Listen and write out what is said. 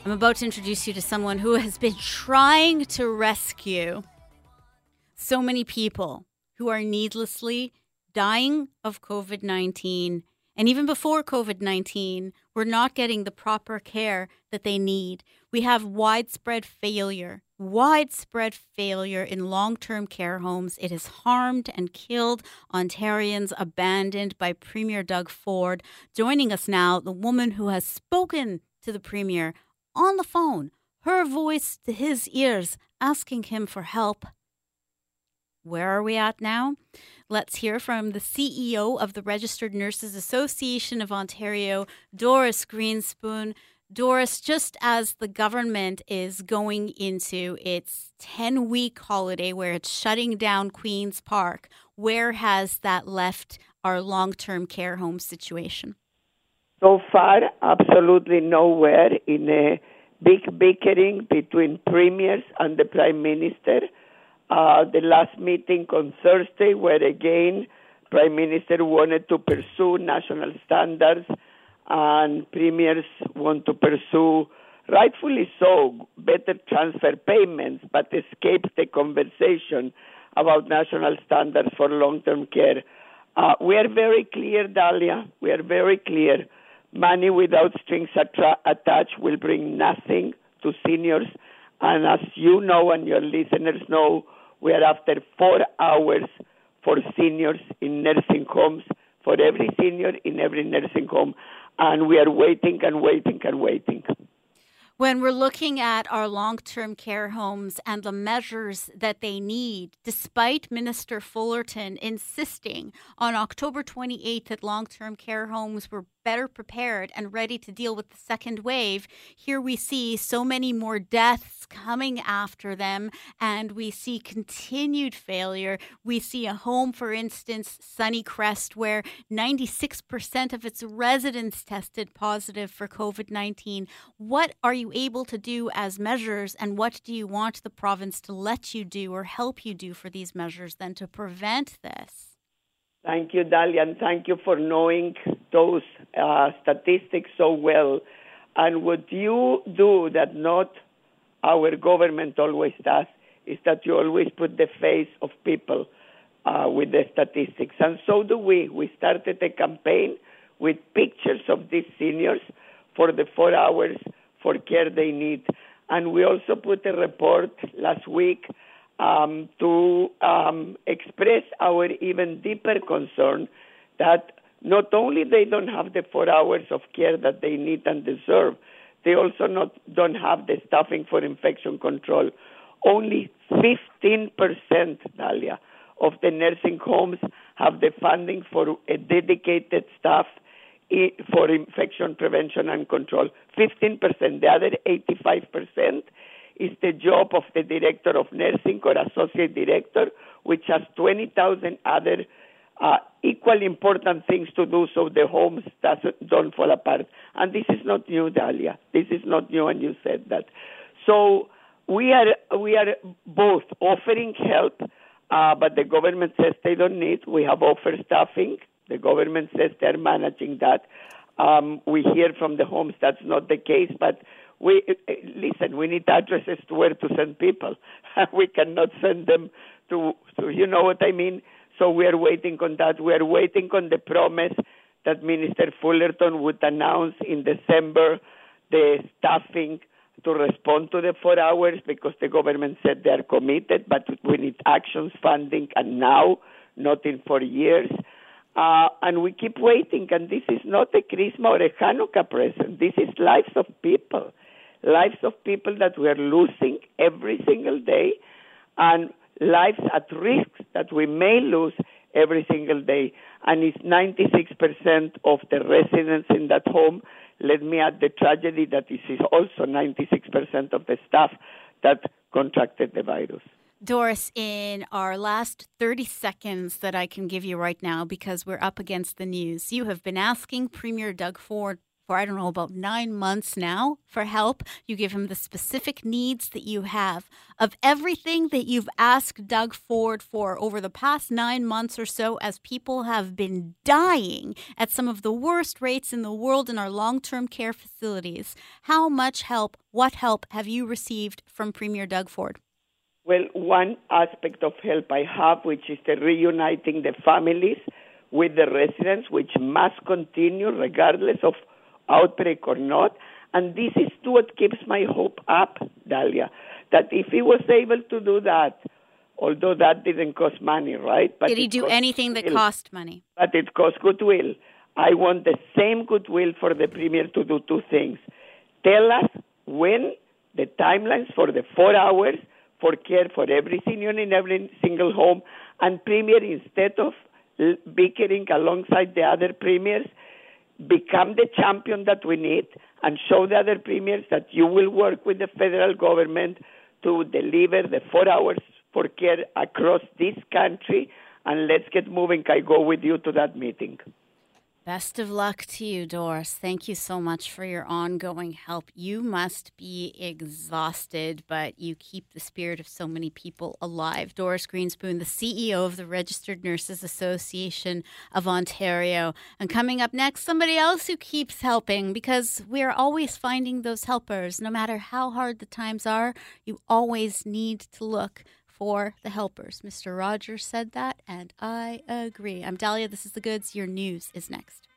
I'm about to introduce you to someone who has been trying to rescue so many people who are needlessly dying of COVID-19. And even before COVID-19, we're not getting the proper care that they need. We have widespread failure in long-term care homes. It has harmed and killed Ontarians, abandoned by Premier Doug Ford. Joining us now, the woman who has spoken to the Premier on the phone, her voice to his ears, asking him for help. Where are we at now? Let's hear from the CEO of the Registered Nurses Association of Ontario, Doris Greenspoon. Doris, just as the government is going into its 10-week holiday where it's shutting down Queen's Park, where has that left our long-term care home situation? So far, absolutely nowhere, in a big bickering between premiers and the Prime Minister. The last meeting on Thursday, where again, Prime Minister wanted to pursue national standards and premiers want to pursue, rightfully so, better transfer payments, but escapes the conversation about national standards for long-term care. We are very clear, Dahlia. We are very clear. Money without strings attached will bring nothing to seniors. And as you know and your listeners know, we are after 4 hours for seniors in nursing homes, for every senior in every nursing home. And we are waiting and waiting and waiting. When we're looking at our long-term care homes and the measures that they need, despite Minister Fullerton insisting on October 28th that long-term care homes were better prepared and ready to deal with the second wave, here we see so many more deaths coming after them, and we see continued failure. We see a home, for instance, Sunnycrest, where 96% of its residents tested positive for COVID-19. What are you able to do as measures, and what do you want the province to let you do or help you do for these measures then to prevent this? Thank you, Dahlia, and thank you for knowing those statistics so well. And what you do that not our government always does is that you always put the face of people with the statistics. And so do we. We started a campaign with pictures of these seniors for the 4 hours for care they need. And we also put a report last week to express our even deeper concern that not only they don't have the 4 hours of care that they need and deserve, they also don't have the staffing for infection control. Only 15%, Dahlia, of the nursing homes have the funding for a dedicated staff for infection prevention and control. 15%. The other 85% is the job of the director of nursing or associate director, which has 20,000 other equally important things to do so the homes don't fall apart. And this is not new, Dahlia. This is not new, and you said that. So we are both offering help, but the government says they don't need. We have offered staffing. The government says they're managing that. We hear from the homes that's not the case, but we need addresses to where to send people. We cannot send them to, you know what I mean? So we are waiting on that. We are waiting on the promise that Minister Fullerton would announce in December the staffing to respond to the 4 hours, because the government said they are committed, but we need actions funding, and now, not in 4 years. And we keep waiting, and this is not a Christmas or a Hanukkah present. This is lives of people that we are losing every single day, and lives at risk that we may lose every single day. And it's 96% of the residents in that home. Let me add the tragedy that this is also 96% of the staff that contracted the virus. Doris, in our last 30 seconds that I can give you right now, because we're up against the news, you have been asking Premier Doug Ford for, I don't know, about 9 months now for help. You give him the specific needs that you have. Of everything that you've asked Doug Ford for over the past 9 months or so, as people have been dying at some of the worst rates in the world in our long-term care facilities, how much help, what help have you received from Premier Doug Ford? Well, one aspect of help I have, which is the reuniting the families with the residents, which must continue regardless of outbreak or not. And this is what keeps my hope up, Dalia, that if he was able to do that, although that didn't cost money, right? But did he do anything that cost money? But it cost goodwill. I want the same goodwill for the Premier to do two things. Tell us when the timelines for the 4 hours for care for every senior in every single home, and Premier, instead of bickering alongside the other premiers, become the champion that we need and show the other premiers that you will work with the federal government to deliver the 4 hours for care across this country, and let's get moving. I go with you to that meeting. Best of luck to you, Doris. Thank you so much for your ongoing help. You must be exhausted, but you keep the spirit of so many people alive. Doris Greenspoon, the CEO of the Registered Nurses Association of Ontario. And coming up next, somebody else who keeps helping, because we're always finding those helpers. No matter how hard the times are, you always need to look for the helpers. Mr. Rogers said that, and I agree. I'm Dahlia. This is The Goods. Your news is next.